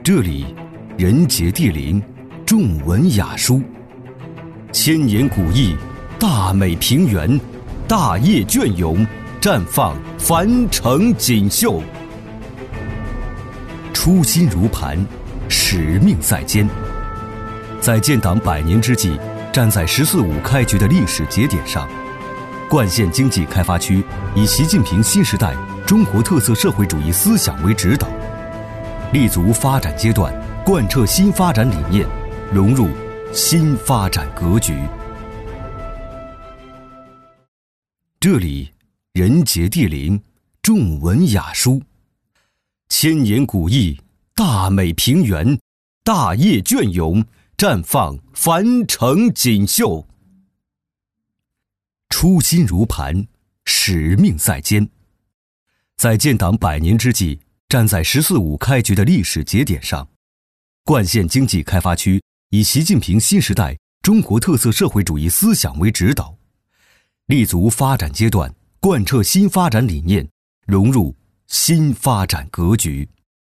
这里人杰地灵，重文雅书，千年古意，大美平原，大业隽永，绽放凡城锦绣。初心如磐，使命在肩。在建党100年之际，站在“十四五”开局的历史节点上，冠县经济开发区以习近平新时代中国特色社会主义思想为指导，立足发展阶段，贯彻新发展理念，融入新发展格局。这里人杰地灵，重文雅书，千年古意，大美平原，大业隽永，绽放凡城锦绣。初心如磐，使命在肩。在建党100年之际，站在“十四五”开局的历史节点上，冠县经济开发区以习近平新时代中国特色社会主义思想为指导，立足发展阶段，贯彻新发展理念，融入新发展格局。